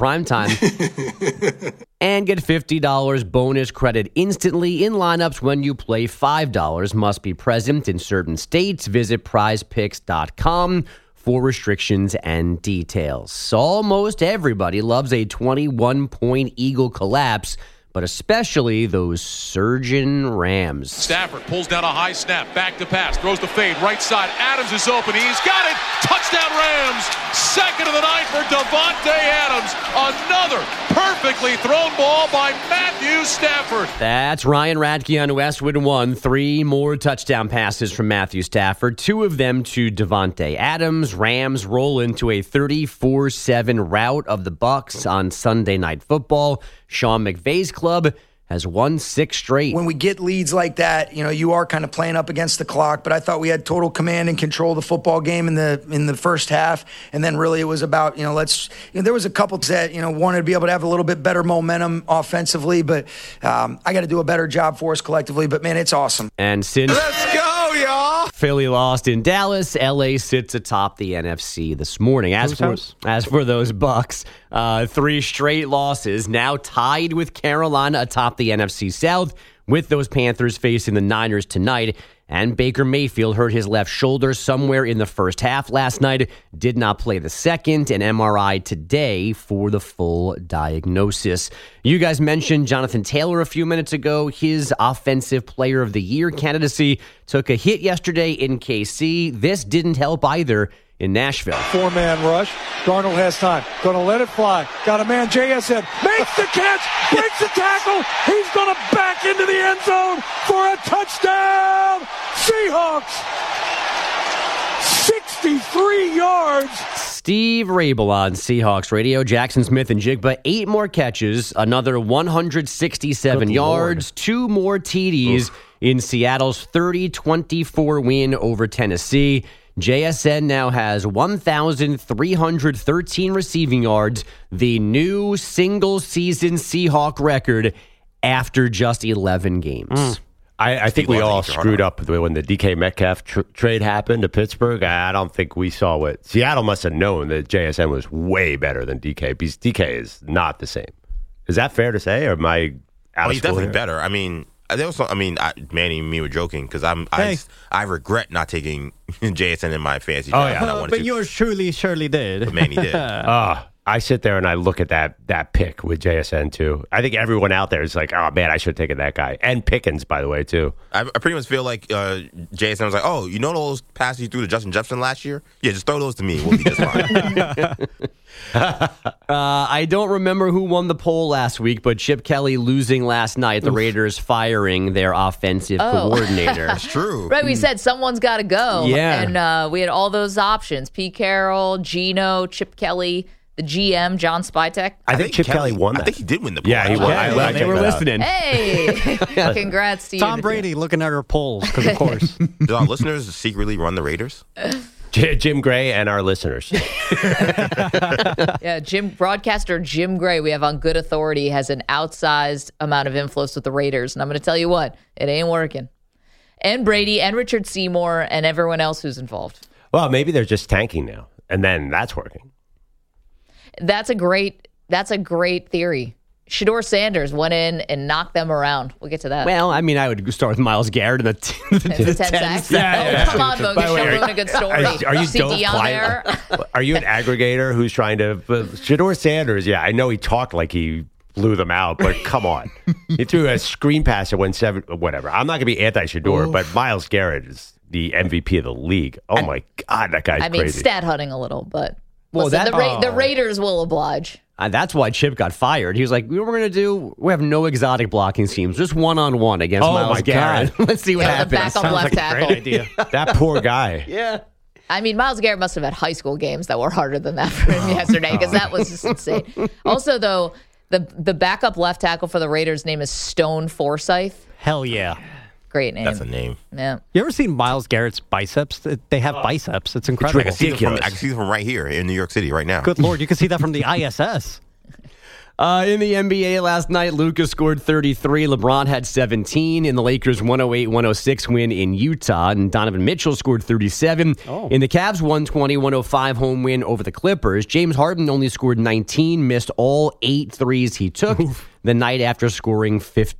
PRIMETIME, and get $50 bonus credit instantly in lineups when you play $5. Must be present in certain states. Visit prizepicks.com for restrictions and details. Almost everybody loves a 21-point Eagle collapse, but especially those surging Rams. Stafford pulls down a high snap, back to pass, throws the fade, right side. Adams is open. He's got it. Touchdown Rams. Second of the night for Davante Adams. Another perfectly thrown ball by Matthew Stafford. That's Ryan Radke on Westwood One. 3 more touchdown passes from Matthew Stafford, 2 of them to Davante Adams. Rams roll into a 34-7 rout of the Bucs on Sunday Night Football. Sean McVay's club has won 6 straight. When we get leads like that, you know, you are kind of playing up against the clock, but I thought we had total command and control of the football game in the first half. And then really it was about, there was a couple that, wanted to be able to have a little bit better momentum offensively, but I got to do a better job for us collectively. But man, it's awesome. And since let's go, y'all. Philly lost in Dallas, LA sits atop the NFC this morning. As for those Bucs, 3 straight losses, now tied with Carolina atop the NFC South, with those Panthers facing the Niners tonight. And Baker Mayfield hurt his left shoulder somewhere in the first half last night, did not play the second, an MRI today for the full diagnosis. You guys mentioned Jonathan Taylor a few minutes ago. His Offensive Player of the Year candidacy took a hit yesterday in KC. This didn't help either in Nashville. 4-man rush. Darnold has time. Going to let it fly. Got a man, JSN. Makes the catch. Breaks the tackle. He's going to back into the end zone for a touchdown. Seahawks. 63 yards. Steve Rabel on Seahawks Radio. Jackson Smith and Jigba, 8 more catches, another 167 yards, 2 more TDs in Seattle's 30-24 win over Tennessee. JSN now has 1,313 receiving yards, the new single-season Seahawk record after just 11 games. I think we all screwed up when the DK Metcalf trade happened to Pittsburgh. I don't think we saw what Seattle must have known that JSN was way better than DK because DK is not the same. Is that fair to say, or am I out of he's school definitely here? better. I mean, there was some, Manny and me were joking because I regret not taking JSN in my fantasy draft. When I wanted but to. yours surely did. But Manny did. I sit there and I look at that pick with JSN too. I think everyone out there is like, oh man, I should have taken that guy. And Pickens, by the way, too. I pretty much feel like JSN was like, oh, you know those passes you threw to Justin Jefferson last year? Yeah, just throw those to me. We'll be just fine. I don't remember who won the poll last week, but Chip Kelly losing last night, the Raiders firing their offensive coordinator. That's true. Right, we said someone's got to go. Yeah. And we had all those options. Pete Carroll, Geno, Chip Kelly, the GM, John Spytek. I think Chip Kelly won that. I think he did win the poll. Yeah, he won. They were listening. Hey, congrats to you. Tom Brady looking at our polls, because of course. Do our listeners secretly run the Raiders? Jim Gray and our listeners. Yeah, broadcaster Jim Gray, we have on good authority, has an outsized amount of influence with the Raiders. And I'm going to tell you what, it ain't working. And Brady and Richard Seymour and everyone else who's involved. Well, maybe they're just tanking now, and then that's working. That's a great theory. Shedeur Sanders went in and knocked them around. We'll get to that. Well, I would start with Myles Garrett and the 10 sacks. Yeah. Come on, Bogus. You're ruining a good story. Are you see Deion there? Are you an aggregator who's trying to... Shedeur Sanders, yeah, I know he talked like he blew them out, but come on. He threw a screen pass that went 7... Whatever. I'm not going to be anti-Shedeur, but Myles Garrett is the MVP of the league. Oh, my God, that guy's crazy. Stat hunting a little, but... Well, listen, the Raiders will oblige. That's why Chip got fired. He was like, we're going to do, we have no exotic blocking schemes, just one-on-one against Myles Garrett. Let's see what happens. The backup left tackle. Great idea. That poor guy. Yeah. Myles Garrett must have had high school games that were harder than that for him yesterday, because that was just insane. Also, though, the backup left tackle for the Raiders' name is Stone Forsythe. Hell yeah. Great name. That's a name. Yeah. You ever seen Myles Garrett's biceps? They have biceps. It's incredible. It's ridiculous. I can see them from right here in New York City right now. Good Lord, you can see that from the ISS. In the NBA last night, Luka scored 33. LeBron had 17 in the Lakers' 108-106 win in Utah. And Donovan Mitchell scored 37 in the Cavs' 120-105 home win over the Clippers. James Harden only scored 19, missed all 8 threes he took the night after scoring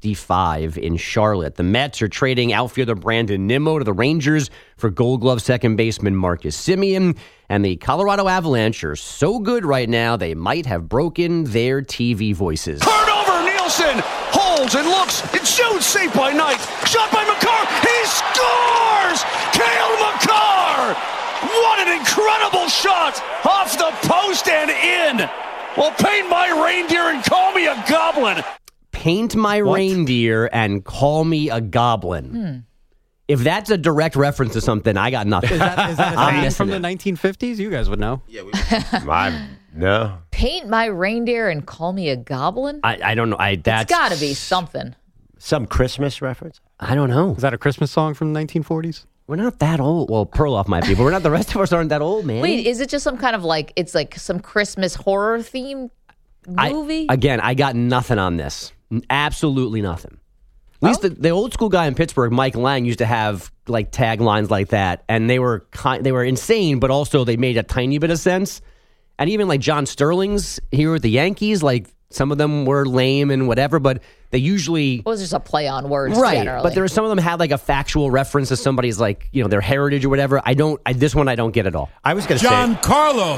55 in Charlotte. The Mets are trading outfielder Brandon Nimmo to the Rangers for Gold Glove second baseman Marcus Semien. And the Colorado Avalanche are so good right now, they might have broken their TV voices. Hard over, Nielsen holds and looks and shoots, saved by Knight. Shot by McCarr, he scores! Cale Makar! What an incredible shot off the post and in. Well, paint my reindeer and call me a goblin. Paint my reindeer and call me a goblin. If that's a direct reference to something, I got nothing. Is that a thing from the 1950s? You guys would know. Yeah, no. Paint my reindeer and call me a goblin? I don't know. That's got to be something. Some Christmas reference? I don't know. Is that a Christmas song from the 1940s? We're not that old. Well, Perloff might be, but we're not. The rest of us aren't that old, man. Wait, is it just some kind of it's like some Christmas horror themed movie? I got nothing on this. Absolutely nothing. At least the old school guy in Pittsburgh, Mike Lang, used to have like taglines like that, and they were insane, but also they made a tiny bit of sense. And even like John Sterling's here with the Yankees, like some of them were lame and whatever, but they usually it was just a play on words, right? Generally. But there were some of them had like a factual reference to somebody's like their heritage or whatever. This one I don't get at all. I was going to say Giancarlo,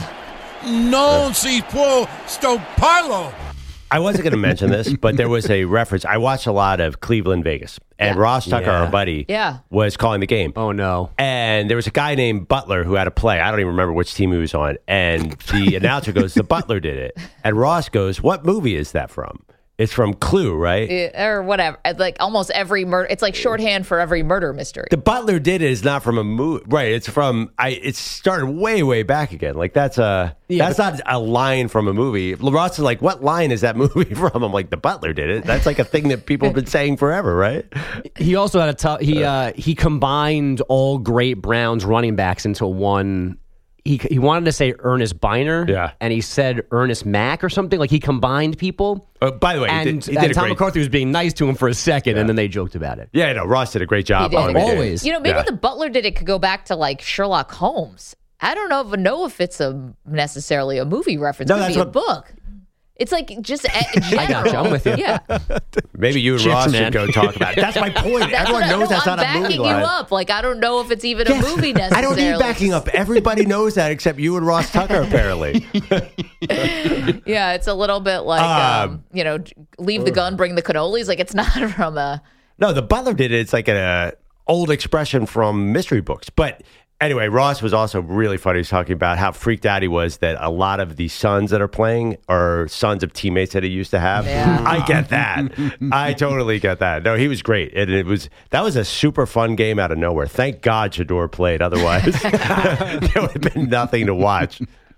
non si può stopparlo. I wasn't going to mention this, but there was a reference. I watched a lot of Cleveland, Vegas, and Ross Tucker, our buddy, was calling the game. Oh, no. And there was a guy named Butler who had a play. I don't even remember which team he was on. And the announcer goes, the Butler did it. And Ross goes, what movie is that from? It's from Clue, right? Or whatever. Like almost every murder. It's like shorthand for every murder mystery. The Butler did it is not from a movie. Right. It's from, it started way, way back again. Like that's not a line from a movie. Ross is like, what line is that movie from? I'm like, the Butler did it. That's like a thing that people have been saying forever, right? He also had he combined all great Browns running backs into one. He wanted to say Ernest Biner, and he said Ernest Mack or something. Like he combined people. By the way, and he did Tom McCarthy was being nice to him for a second, and then they joked about it. Yeah, no, Ross did a great job. Always. Maybe the Butler did it could go back to like Sherlock Holmes. I don't know if it's necessarily a movie reference. No, it could be a book. It's like just I got you. I'm with you. Yeah. Maybe you and Chips, Ross man. should go talk about it. That's my point. Everyone knows that's I'm not a movie backing you line. up. Like, I don't know if it's even a movie necessarily. I don't need backing up. Everybody knows that except you and Ross Tucker, apparently. Yeah, it's a little bit like, leave the gun, bring the cannolis. Like, it's not from a... No, the Butler did it. It's like an old expression from mystery books. But anyway, Ross was also really funny. He was talking about how freaked out he was that a lot of the sons that are playing are sons of teammates that he used to have. Yeah. I get that. I totally get that. No, he was great. And that was a super fun game out of nowhere. Thank God Shedeur played. Otherwise, there would have been nothing to watch.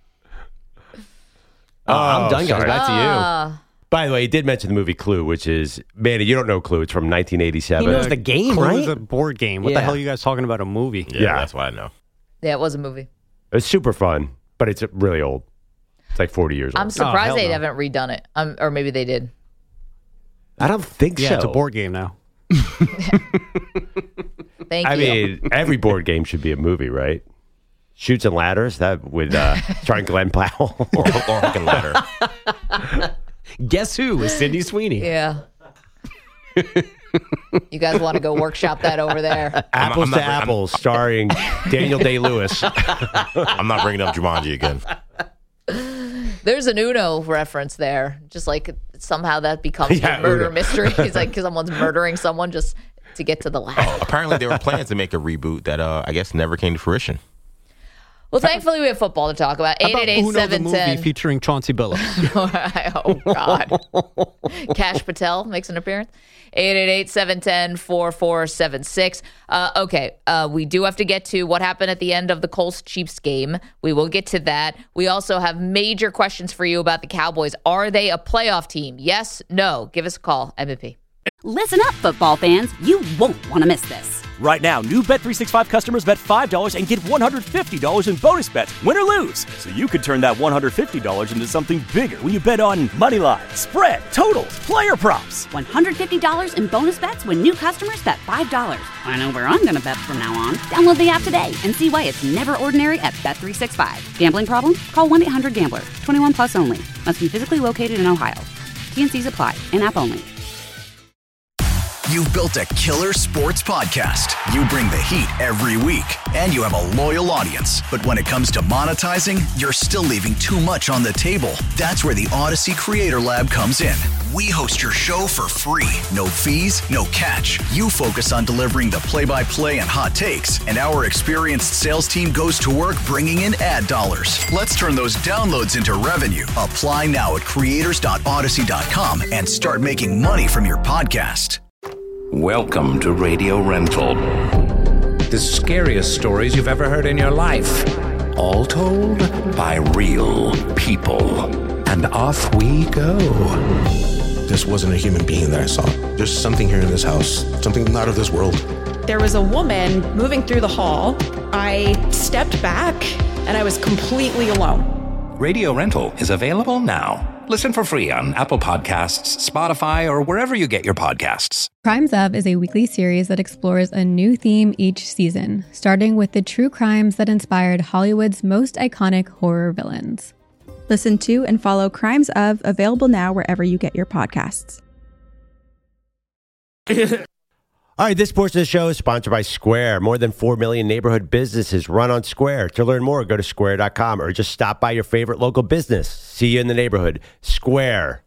I'm done, guys. Back to you. By the way, he did mention the movie Clue, which is, Manny, you don't know Clue. It's from 1987. He knows the game, Clue right? is a board game. What the hell are you guys talking about? A movie? Yeah, that's why I know. Yeah, it was a movie. It's super fun, but it's really old. It's like 40 years old. I'm surprised they haven't redone it. Or maybe they did. I don't think so. Yeah, it's a board game now. Thank you. I mean, every board game should be a movie, right? Shoots and Ladders, that with starring Glenn Powell. or Hook and Ladder. Guess who is Sydney Sweeney? Yeah. You guys want to go workshop that over there? Apples to Apples, starring Daniel Day-Lewis. I'm not bringing up Jumanji again. There's an Uno reference there. Just like somehow that becomes a murder mystery. It's like someone's murdering someone just to get to the last. Apparently, there were plans to make a reboot that I guess never came to fruition. Well, thankfully, we have football to talk about. 888-710. The movie featuring Chauncey Billups. Oh, God. Cash Patel makes an appearance. 888-710-4476. Okay, we do have to get to what happened at the end of the Colts-Chiefs game. We will get to that. We also have major questions for you about the Cowboys. Are they a playoff team? Yes, no. Give us a call, MVP. Listen up, football fans. You won't want to miss this. Right now, new Bet365 customers bet $5 and get $150 in bonus bets, win or lose. So you could turn that $150 into something bigger when you bet on money line, spread, totals, player props. $150 in bonus bets when new customers bet $5. I know where I'm going to bet from now on. Download the app today and see why it's never ordinary at Bet365. Gambling problem? Call 1-800-GAMBLER. 21 plus only. Must be physically located in Ohio. T&Cs apply. In-app only. You've built a killer sports podcast. You bring the heat every week, and you have a loyal audience. But when it comes to monetizing, you're still leaving too much on the table. That's where the Odyssey Creator Lab comes in. We host your show for free. No fees, no catch. You focus on delivering the play-by-play and hot takes, and our experienced sales team goes to work bringing in ad dollars. Let's turn those downloads into revenue. Apply now at creators.odyssey.com and start making money from your podcast. Welcome to Radio Rental. The scariest stories you've ever heard in your life. All told by real people. And off we go. This wasn't a human being that I saw. There's something here in this house, something not of this world. There was a woman moving through the hall. I stepped back and I was completely alone. Radio Rental is available now. Listen for free on Apple Podcasts, Spotify, or wherever you get your podcasts. Crimes Of is a weekly series that explores a new theme each season, starting with the true crimes that inspired Hollywood's most iconic horror villains. Listen to and follow Crimes Of, available now wherever you get your podcasts. All right, this portion of the show is sponsored by Square. More than 4 million neighborhood businesses run on Square. To learn more, go to square.com or just stop by your favorite local business. See you in the neighborhood. Square.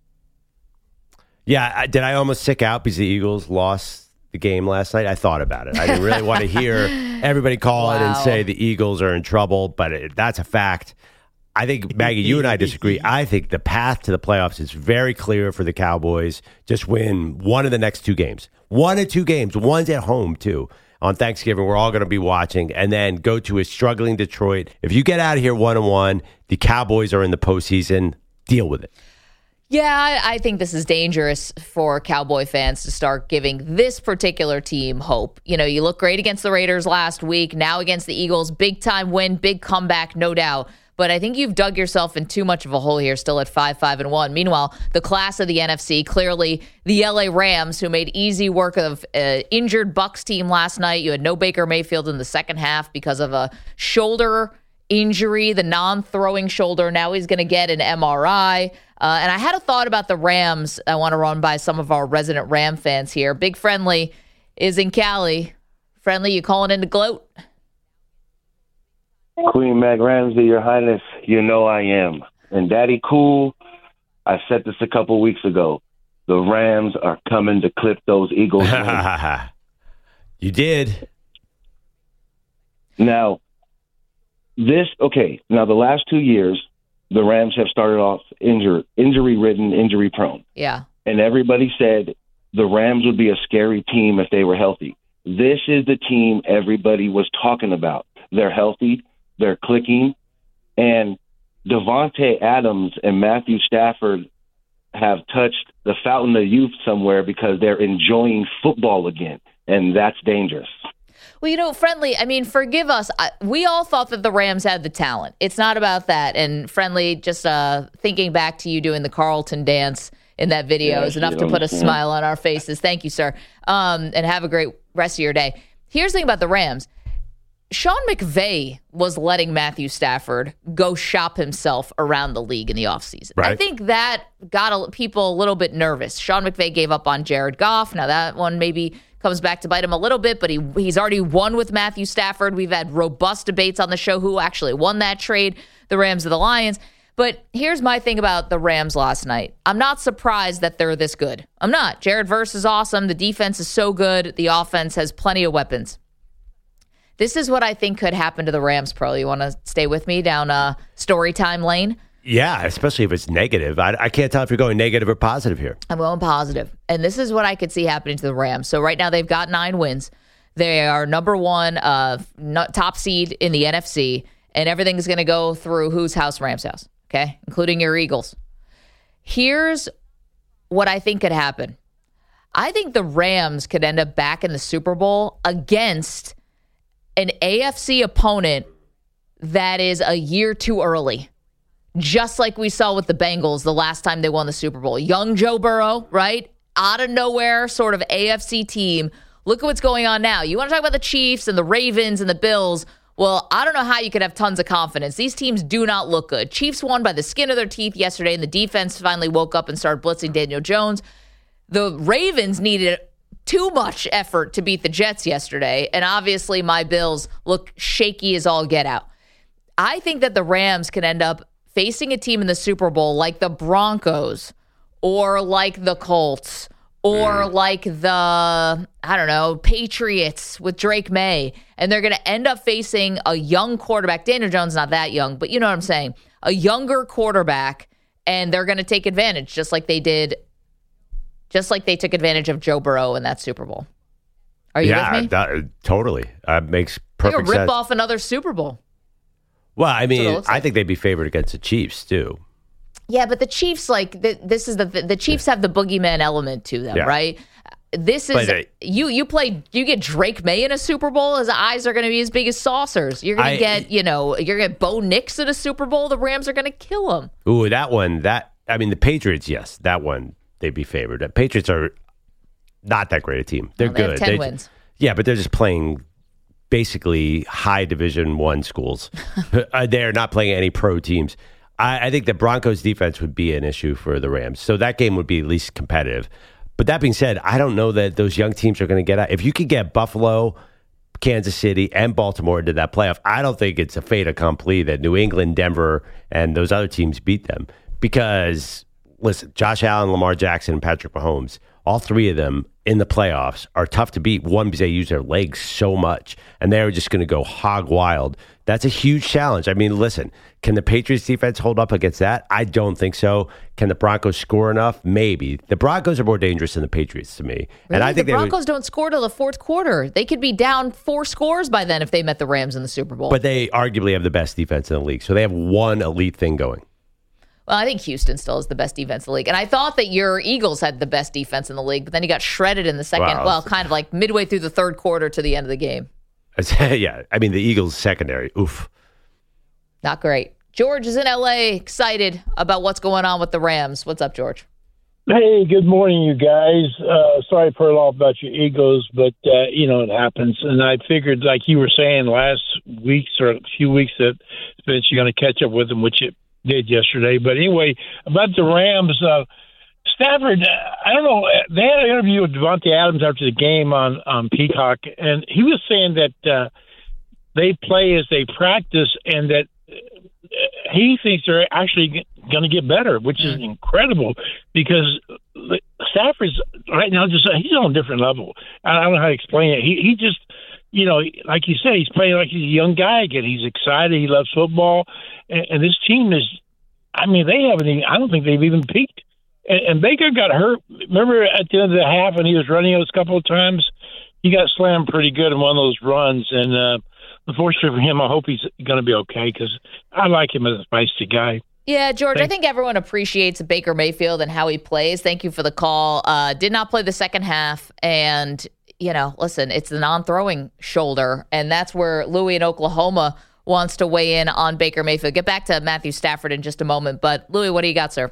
Yeah, did I almost sick out because the Eagles lost the game last night? I thought about it. I didn't really want to hear everybody call it and say the Eagles are in trouble, but that's a fact. I think, Maggie, you and I disagree. I think the path to the playoffs is very clear for the Cowboys. Just win one of the next two games. 1 of 2 games. One's at home, too. On Thanksgiving, we're all going to be watching. And then go to a struggling Detroit. If you get out of here 1-1, the Cowboys are in the postseason. Deal with it. Yeah, I think this is dangerous for Cowboy fans to start giving this particular team hope. You know, you look great against the Raiders last week. Now against the Eagles, big-time win, big comeback, no doubt. But I think you've dug yourself in too much of a hole here, still at 5-5-1. Meanwhile, the class of the NFC, clearly the LA Rams, who made easy work of injured Bucs team last night. You had no Baker Mayfield in the second half because of a shoulder injury, the non-throwing shoulder. Now he's going to get an MRI. And I had a thought about the Rams. I want to run by some of our resident Ram fans here. Big Friendly is in Cali. Friendly, you calling in to gloat? Queen Mag Ramsey, Your Highness, you know I am. And Daddy Cool, I said this a couple weeks ago. The Rams are coming to clip those Eagles. You did. Now, now the last 2 years, the Rams have started off injury-ridden, injury-prone. Yeah. And everybody said the Rams would be a scary team if they were healthy. This is the team everybody was talking about. They're healthy. They're clicking. And Davante Adams and Matthew Stafford have touched the fountain of youth somewhere because they're enjoying football again. And that's dangerous. Well, Friendly, I mean, forgive us. We all thought that the Rams had the talent. It's not about that. And Friendly, just thinking back to you doing the Carlton dance in that video is enough to put a smile on our faces. Thank you, sir. And have a great rest of your day. Here's the thing about the Rams. Sean McVay was letting Matthew Stafford go shop himself around the league in the offseason. Right. I think that got people a little bit nervous. Sean McVay gave up on Jared Goff. Now that one maybe comes back to bite him a little bit, but he's already won with Matthew Stafford. We've had robust debates on the show who actually won that trade, the Rams or the Lions. But here's my thing about the Rams last night. I'm not surprised that they're this good. I'm not. Jared Verse is awesome. The defense is so good. The offense has plenty of weapons. This is what I think could happen to the Rams, Pro. You want to stay with me down story time lane? Yeah, especially if it's negative. I can't tell if you're going negative or positive here. I'm going positive. And this is what I could see happening to the Rams. So right now they've got 9 wins. They are number 1 top seed in the NFC. And everything's going to go through whose house? Rams' house. Okay? Including your Eagles. Here's what I think could happen. I think the Rams could end up back in the Super Bowl against an AFC opponent that is a year too early. Just like we saw with the Bengals the last time they won the Super Bowl. Young Joe Burrow, right? Out of nowhere, sort of AFC team. Look at what's going on now. You want to talk about the Chiefs and the Ravens and the Bills? Well, I don't know how you could have tons of confidence. These teams do not look good. Chiefs won by the skin of their teeth yesterday, and the defense finally woke up and started blitzing Daniel Jones. The Ravens needed too much effort to beat the Jets yesterday, and obviously my Bills look shaky as all get out. I think that the Rams can end up facing a team in the Super Bowl like the Broncos or like the Colts or like the, Patriots with Drake May, and they're going to end up facing a young quarterback. Daniel Jones not that young, but you know what I'm saying. A younger quarterback, and they're going to take advantage just like they took advantage of Joe Burrow in that Super Bowl. Are you with me? Totally. Makes perfect sense. Rip off another Super Bowl. Well, I mean, I think they'd be favored against the Chiefs, too. Yeah, but the Chiefs, this is the Chiefs have the boogeyman element to them, right? This is you get Drake May in a Super Bowl. His eyes are going to be as big as saucers. You're going to get you're going to get Bo Nix in a Super Bowl. The Rams are going to kill him. Ooh, that one. The Patriots. Yes, that one they'd be favored. The Patriots are not that great a team. They're good. They have 10 wins. Yeah, but they're just playing basically high Division I schools. They're not playing any pro teams. I think the Broncos defense would be an issue for the Rams. So that game would be at least competitive. But that being said, I don't know that those young teams are going to get out. If you could get Buffalo, Kansas City, and Baltimore into that playoff, I don't think it's a fait accompli that New England, Denver, and those other teams beat them. Because, listen, Josh Allen, Lamar Jackson, and Patrick Mahomes, all three of them in the playoffs are tough to beat. One, because they use their legs so much, and they're just going to go hog wild. That's a huge challenge. I mean, listen, can the Patriots defense hold up against that? I don't think so. Can the Broncos score enough? Maybe. The Broncos are more dangerous than the Patriots to me. Really? And I think the Broncos don't score till the fourth quarter. They could be down 4 scores by then if they met the Rams in the Super Bowl. But they arguably have the best defense in the league. So they have one elite thing going. Well, I think Houston still is the best defense in the league. And I thought that your Eagles had the best defense in the league, but then you got shredded in the second, kind of like midway through the third quarter to the end of the game. Yeah, I mean, the Eagles secondary, oof. Not great. George is in L.A., excited about what's going on with the Rams. What's up, George? Hey, good morning, you guys. Sorry for all about your egos, but, it happens. And I figured, like you were saying last weeks or a few weeks, that Spence, you're going to catch up with them, which it did yesterday. But anyway, about the Rams, Stafford, I don't know. They had an interview with Devontae Adams after the game on Peacock, and he was saying that they play as they practice and that he thinks they're actually going to get better, which is incredible because Stafford's right now he's on a different level. I don't know how to explain it. He just, like you said, he's playing like he's a young guy again. He's excited. He loves football. And this team is, I don't think they've even peaked. And Baker got hurt. Remember at the end of the half when he was running those couple of times? He got slammed pretty good in one of those runs. And unfortunately for him, I hope he's going to be okay because I like him as a feisty guy. Yeah, George, I think everyone appreciates Baker Mayfield and how he plays. Thank you for the call. Did not play the second half. And, listen, it's the non-throwing shoulder. And that's where Louis in Oklahoma wants to weigh in on Baker Mayfield. Get back to Matthew Stafford in just a moment. But, Louis, what do you got, sir?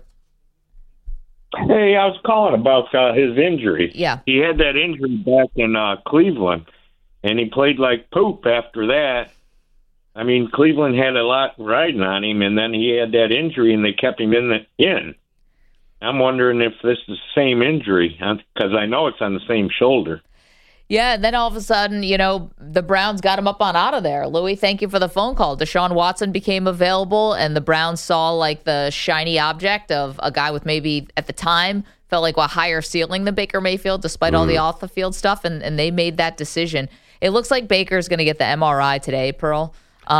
Hey, I was calling about his injury. Yeah. He had that injury back in Cleveland, and he played like poop after that. I mean, Cleveland had a lot riding on him, and then he had that injury, and they kept him in. I'm wondering if this is the same injury, because I know it's on the same shoulder. Yeah, and then all of a sudden, the Browns got him up on out of there. Louis, thank you for the phone call. Deshaun Watson became available, and the Browns saw like the shiny object of a guy with maybe, at the time, felt like a higher ceiling than Baker Mayfield, despite all the off-the-field stuff, and they made that decision. It looks like Baker's going to get the MRI today, Pearl.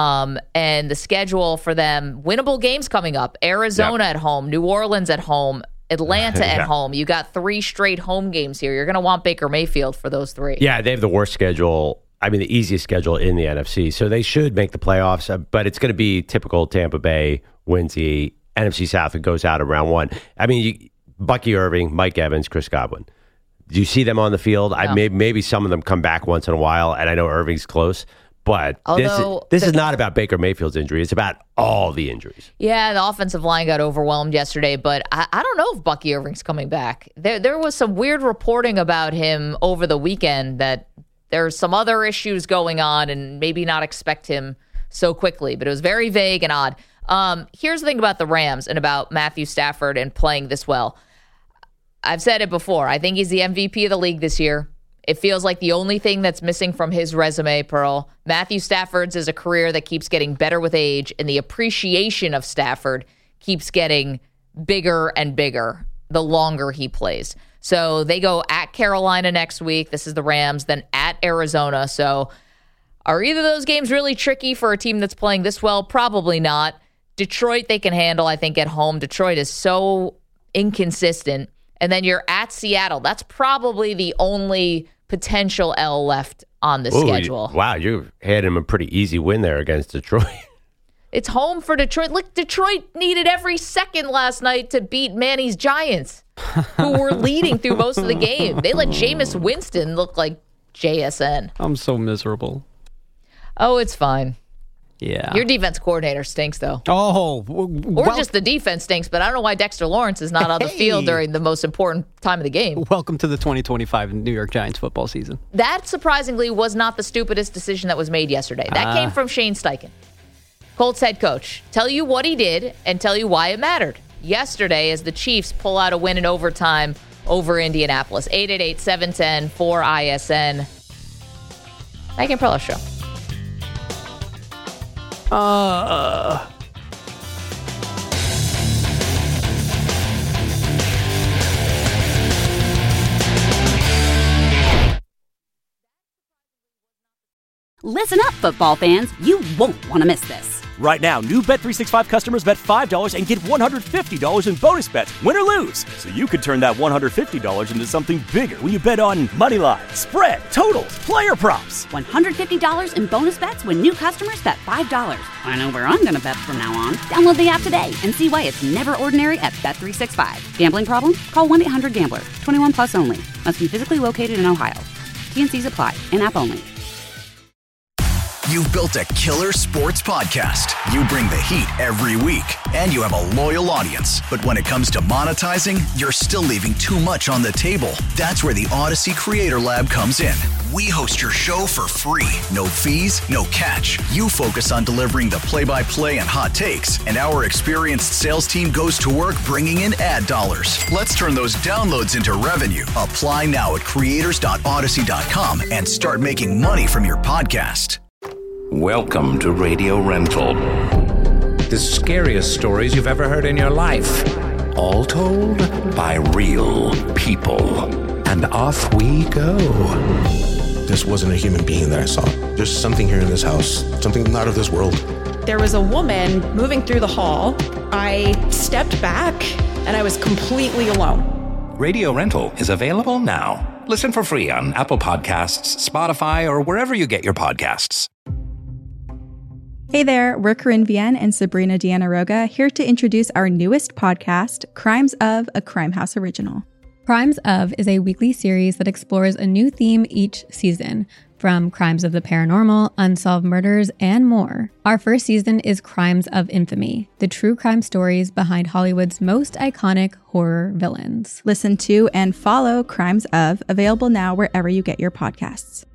And the schedule for them, winnable games coming up. Arizona at home, New Orleans at home, Atlanta at home. You got 3 straight home games here. You're going to want Baker Mayfield for those 3. Yeah, they have the worst schedule. I mean, the easiest schedule in the NFC. So they should make the playoffs, but it's going to be typical Tampa Bay wins the NFC South and goes out of round 1. I mean, Bucky Irving, Mike Evans, Chris Godwin. Do you see them on the field? No. Maybe some of them come back once in a while, and I know Irving's close. But this is not about Baker Mayfield's injury. It's about all the injuries. Yeah, the offensive line got overwhelmed yesterday, but I don't know if Bucky Irving's coming back. There was some weird reporting about him over the weekend that there's some other issues going on and maybe not expect him so quickly, but it was very vague and odd. Here's the thing about the Rams and about Matthew Stafford and playing this well. I've said it before. I think he's the MVP of the league this year. It feels like the only thing that's missing from his resume, Pearl. Matthew Stafford's is a career that keeps getting better with age, and the appreciation of Stafford keeps getting bigger and bigger the longer he plays. So they go at Carolina next week. This is the Rams, then at Arizona. So are either of those games really tricky for a team that's playing this well? Probably not. Detroit they can handle, I think, at home. Detroit is so inconsistent. And then you're at Seattle. That's probably the only potential L left on the schedule. Wow, you had him a pretty easy win there against Detroit. It's home for Detroit. Look, Detroit needed every second last night to beat Manny's Giants, who were leading through most of the game. They let Jameis Winston look like JSN. I'm so miserable. Oh, it's fine. Yeah. Your defense coordinator stinks, though. Oh. Or just the defense stinks, but I don't know why Dexter Lawrence is not on the field during the most important time of the game. Welcome to the 2025 New York Giants football season. That, surprisingly, was not the stupidest decision that was made yesterday. That came from Shane Steichen, Colts head coach. Tell you what he did and tell you why it mattered. Yesterday, as the Chiefs pull out a win in overtime over Indianapolis. 888-710-4ISN. Megan Perla Show. Listen up, football fans. You won't want to miss this. Right now, new Bet365 customers bet $5 and get $150 in bonus bets, win or lose. So you could turn that $150 into something bigger when you bet on money line, spread, totals, player props. $150 in bonus bets when new customers bet $5. I know where I'm going to bet from now on. Download the app today and see why it's never ordinary at Bet365. Gambling problem? Call 1-800-GAMBLER. 21 plus only. Must be physically located in Ohio. TNCs apply. In-app only. You've built a killer sports podcast. You bring the heat every week, and you have a loyal audience. But when it comes to monetizing, you're still leaving too much on the table. That's where the Odyssey Creator Lab comes in. We host your show for free. No fees, no catch. You focus on delivering the play-by-play and hot takes, and our experienced sales team goes to work bringing in ad dollars. Let's turn those downloads into revenue. Apply now at creators.odyssey.com and start making money from your podcast. Welcome to Radio Rental. The scariest stories you've ever heard in your life. All told by real people. And off we go. This wasn't a human being that I saw. There's something here in this house, something not of this world. There was a woman moving through the hall. I stepped back and I was completely alone. Radio Rental is available now. Listen for free on Apple Podcasts, Spotify, or wherever you get your podcasts. Hey there, we're Corinne Vienne and Sabrina Diana-Roga here to introduce our newest podcast, Crimes of, a Crime House original. Crimes of is a weekly series that explores a new theme each season, from crimes of the paranormal, unsolved murders, and more. Our first season is Crimes of Infamy, the true crime stories behind Hollywood's most iconic horror villains. Listen to and follow Crimes of, available now wherever you get your podcasts.